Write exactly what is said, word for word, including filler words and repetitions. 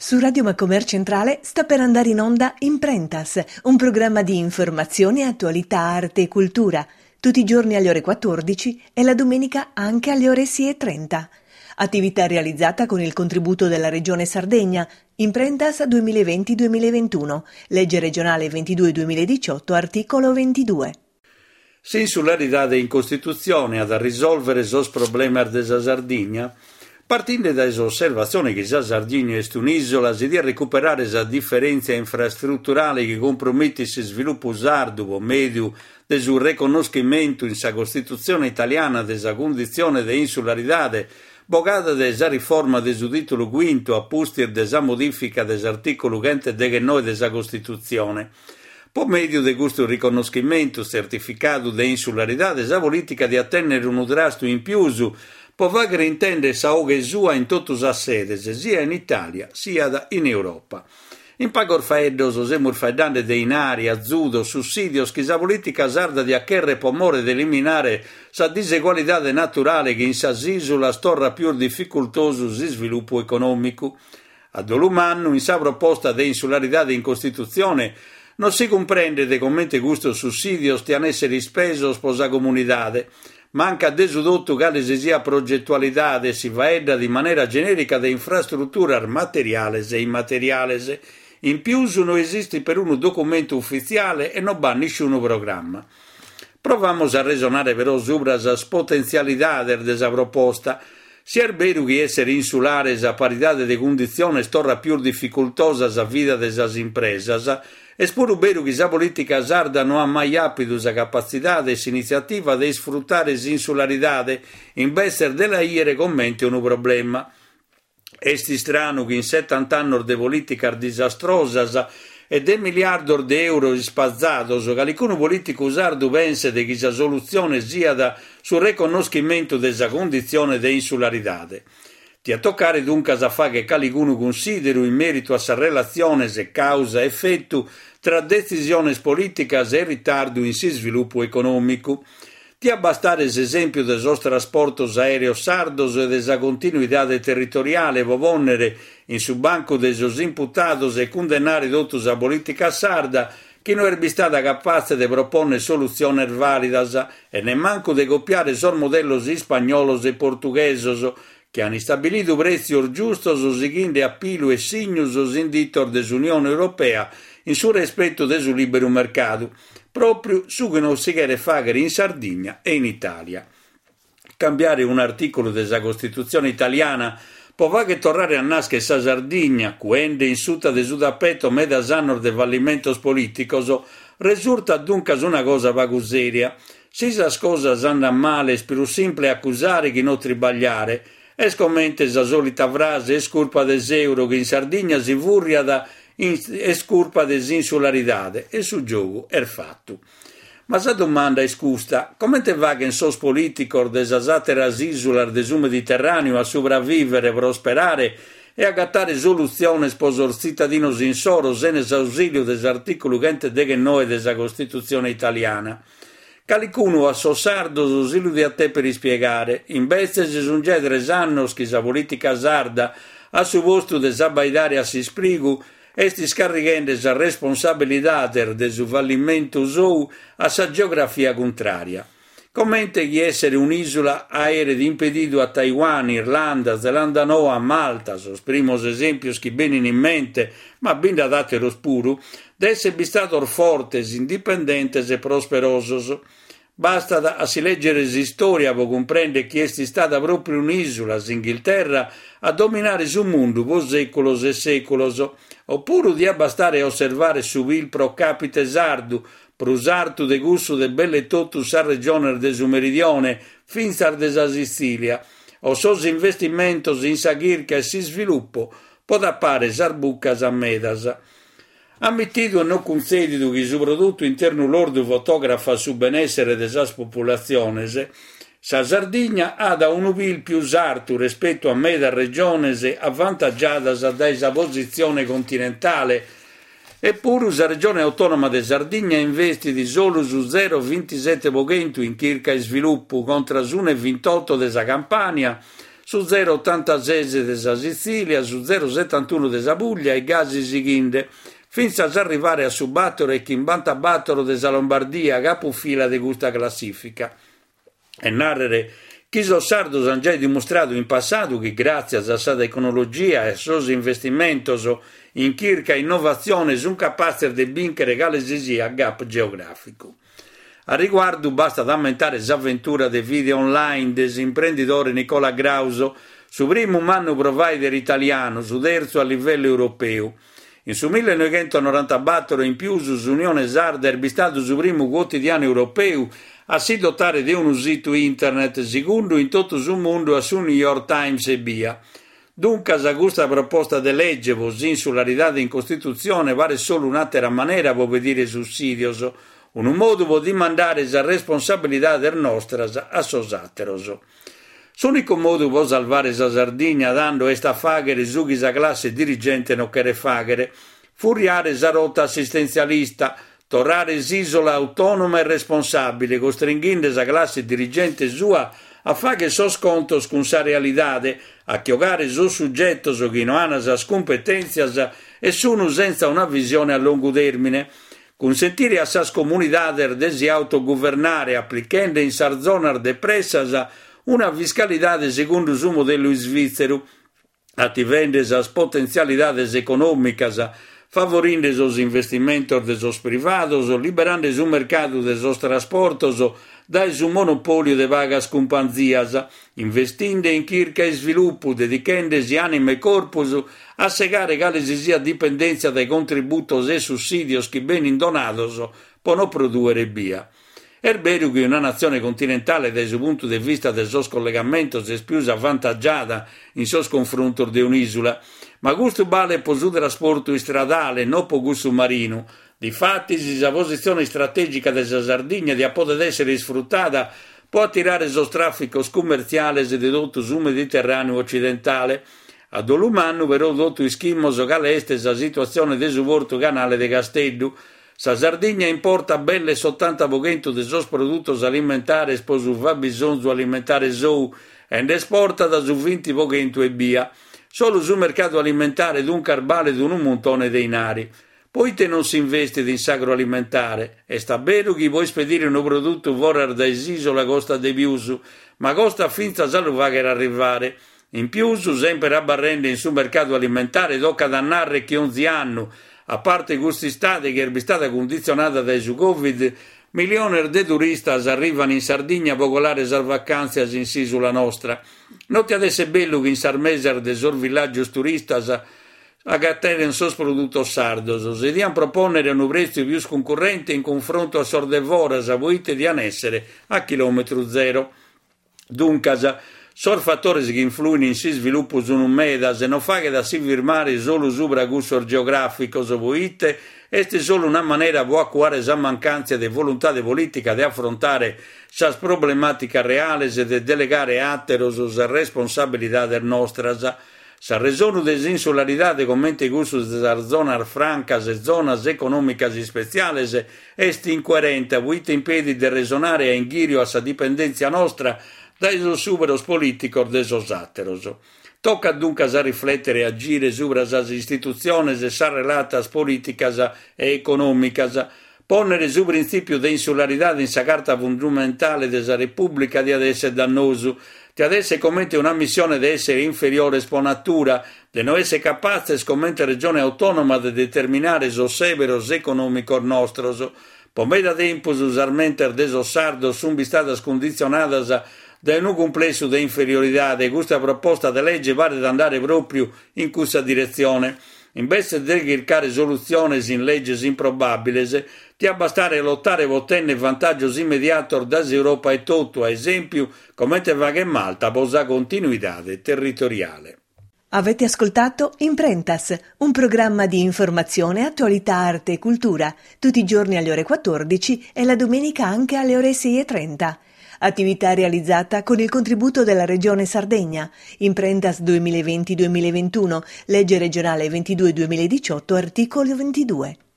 Su Radio Macomer Centrale sta per andare in onda Imprentas, un programma di informazione, attualità, arte e cultura, tutti i giorni alle ore quattordici e la domenica anche alle ore sei e trenta. Attività realizzata con il contributo della Regione Sardegna, Imprentas duemilaventi duemilaventuno, legge regionale ventidue duemiladiciotto, articolo ventidue. S'insularità in Costituzione ad a risolvere sos problemi della Sardegna, partendo da osservazione che la Sardegna è un'isola, si deve recuperare la differenza infrastrutturale che compromette il sviluppo sardo o medio del suo riconoscimento in sa Costituzione italiana della condizione di insularità, bogata della riforma del suo titolo quinto a postir della modifica dell'articolo centodiciannove della Costituzione. Per medio di questo riconoscimento certificato di insularità, la politica di attendere un drasto in più può far intendere sa oghe sua in tutte le sedi, sia in Italia sia in Europa. In pagor faeddos semur faedande de in aria, zudo, sussidios, che sa politica sarda di accherre pomore di eliminare sa disegualità naturale che in sa isola storra più difficoltoso si sviluppo economico. A dolumanno, in sa proposta di insularità in Costituzione, non si comprende de commente gusto sussidios stiano essere speso sposa comunidade. Manca desudotto che sia progettualità e si vaedda di maniera generica di infrastrutture materiales e immateriales. In più non esiste per un documento ufficiale e non va nessun programma. Provamos a ragionare però sopra la potenzialità della proposta. Si è vero che essere insulare a parità di condizioni storra più difficoltosa la vita delle imprese, è pure vero che la politica sarda non ha mai avuto la capacità e l'iniziativa di sfruttare l'insularità in vez della iere commenti un problema. È strano che in settanta anni di politica disastrosa e di miliardi di euro spazzato, che alcuni politici sardo pensa che la soluzione sia da sul riconoscimento della condizione di insularità. Ti a toccare dunque a fa che qualcuno considero in merito a sa relazione se causa-effetto tra decisioni politiche e ritardo in si sviluppo economico. Ti abbastare l'esempio dei nostri trasporti aerei sardos e della continuità territoriale vovonnere in su banco dei sos imputados e condannare dotus a politica sarda che non è stata capace di proporre soluzioni validas e nemmanco di copiare sul modello spagnolos e portughesos che hanno stabilito prezzi giustos seguendo appilu e signus in ditor dell'Unione Europea in suo rispetto del suo libero mercato, proprio su che non si chiede fare in Sardegna e in Italia. Cambiare un articolo della Costituzione italiana può fare che tornare a nascere sa Sardegna, quando in suta de sudapetto medas annos de fallimentos politicos, risulta dunque una cosa vago seria. Se le cose andano male, è più semplice accusare che non tribagliare. E scommente la solita frase è colpa dell'euro che in Sardegna si furria da è colpa dell'insularità e su gioco è fatto. Ma la domanda è scusta, come te va che in sos politico della satera isola del Mediterraneo a sopravvivere, prosperare e a gattare soluzioni sposor cittadinos in soro senza ausilio dell'articolo centodiciannove della Costituzione italiana? Qualcuno a so sardo ausilio di a te per spiegare, in vece si sono già tre anni che la politica sarda a su posto di sabbaidare a si sprigu esti scaricando la responsabilità del suo fallimento sou a sa geografia contraria. Commente che essere un'isola aerea impedito a Taiwan, Irlanda, Zelanda Nuova, Malta, sos primos esempios che vengono in mente, ma ben da date lo spuro, d'essere stato fortes, indipendentes e prosperosos. Basta da, a si leggere la storia per comprendere che è stata proprio un'isola, l'Inghilterra, a dominare sul mondo per secolos e secolos, oppure di abbastare a osservare su vil pro capite sardo, prusartu de gusto de belle totus a regione de su meridione, finzar de sa Sicilia, o sos investimentos in sa ghirca e si sviluppo, può appare sarbuccas a medas. Ammettito e non concedito che il suo prodotto interno lordo fotografa su benessere della popolazione, sa Sardegna ha da un vil più sarto rispetto a meda regione avvantaggiata da sa posizione continentale. Eppure la regione autonoma di Sardegna investe di solo su zero virgola ventisette per cento in circa sviluppo contro uno virgola ventotto della Campania, su zero virgola ottantasei della Sicilia, su zero virgola settantuno della Puglia e Gasi Sighinde, fino ad arrivare a subattere e chimbantabattero della Lombardia, capofila di questa classifica. E narrare chi so sardos hanno già dimostrato in passato che grazie a questa tecnologia e a suoi investimenti in circa innovazione sono capaci di vincere qualsiasi gap geografico. A riguardo basta aumentare l'avventura dei video online dell'imprenditore Nicola Grauso, su primo anno provider italiano, su terzo a livello europeo. In su millenovecentonovantaquattro in più su Unione Sarda è stato su primo quotidiano europeo a si dotare di un sito internet secondo in tutto il mondo a su New York Times e via. Dunque, a questa proposta di legge, così insularità in Costituzione, vale solo un'altra maniera per vedere sussidios, un modo di mandare la responsabilità del nostro a sosateros. L'unico modo per salvare la Sardegna dando esta faghere su chi la classe dirigente non quere faghere, furiare la rotta assistenzialista, tornare l'isola autonoma e responsabile, costringendo la classe dirigente sua a fare so scontos con sa realidad, a chiogare so soggettos che non hanno sa competenzias e sono senza una visione a lungo termine, consentire a sas comunidades de si autogovernare applicando in sar zonas depressas una fiscalidade secondo su modello svizzero, attivando sas potenzialidades económicas, favorendo os investimentos de sos privados, liberando su mercado de sos transportos, dai su monopolio de vagas companzias, investindo in circa e sviluppo, dedicandosi anima e corpus a segare quale si sia dipendenza dai contributos e sussidios che ben indonados possono produrre via. È vero che una nazione continentale dal punto di vista del suo collegamento è più avvantaggiata in suo confronto di un'isola, ma questo vale per il trasporto stradale, non per questo marino. Difatti, la posizione strategica della Sardegna di poter essere sfruttata può attirare il traffico commerciale di tutto il Mediterraneo occidentale. Ad Olumano, però, tutto ischimmoso che all'est la situazione del suborto canale di Castello. La Sardegna importa belle settanta per cento dei suoi prodotti alimentari per il fabbisogno alimentare suo e esporta da su venti per cento e via. Solo sul mercato alimentare dunque vale di un montone dei denari. Poi te non si investe in agroalimentare e sta bene che vuoi spedire un prodotto fuori da isola costa di più, ma costa finta a salvare arrivare. In più, sempre abbarrendo in sul mercato alimentare, tocca dannare che ogni anno, a parte questi stati che è stata condizionata dai su Covid, milioni di turisti arrivano in Sardegna a popolare le vacanze in isola nostra. Non ti adesso è bello che in Sarmeser dei suoi villaggi turisti a gattare in sos prodotti sardos, e di proporre un prezzo più concorrente in confronto a sordevoras a voite di essere a chilometro zero. Dunque, sono fattori che influiscono in si sviluppo su un medas e non fa che da si firmare solo su bragussor geografico so voite, è solo una maniera di acquare la mancanza di volontà di politica di affrontare le problematiche reali e di delegare atteros la responsabilità del nostras. Sa ragione dell'insularità commenti gusto della zona francas e zonas economicas speciales è incoerente, vuite impedi di resonare a inghirio a sa dipendenza nostra dai superos politicos de sos atteros. Tocca dunque a riflettere e agire sobre as istituzioni e sa relatas politicas e economicas, ponere su principio di insularità in sa carta fondamentale della Repubblica di adesso è dannoso, di adesso commette una missione di essere inferiore sponatura, di non essere capace come regione autonoma di determinare sos severos economicos nostros, pomeda tempus usarmenter de sos sardos sunt stadas condizionadas da un complesso di inferiorità, e questa proposta di legge vale ad andare proprio in questa direzione. Invece di cercare soluzioni in leggi improbabili, ti abbastare lottare per ottenere vantaggio immediato dall'Europa e tutto, a esempio, come te va che Malta posa continuità territoriale. Avete ascoltato Imprentas, un programma di informazione, attualità, arte e cultura, tutti i giorni alle ore quattordici e la domenica anche alle ore sei e trenta. Attività realizzata con il contributo della Regione Sardegna. Imprentas duemilaventi duemilaventuno, legge regionale ventidue duemiladiciotto, articolo ventidue.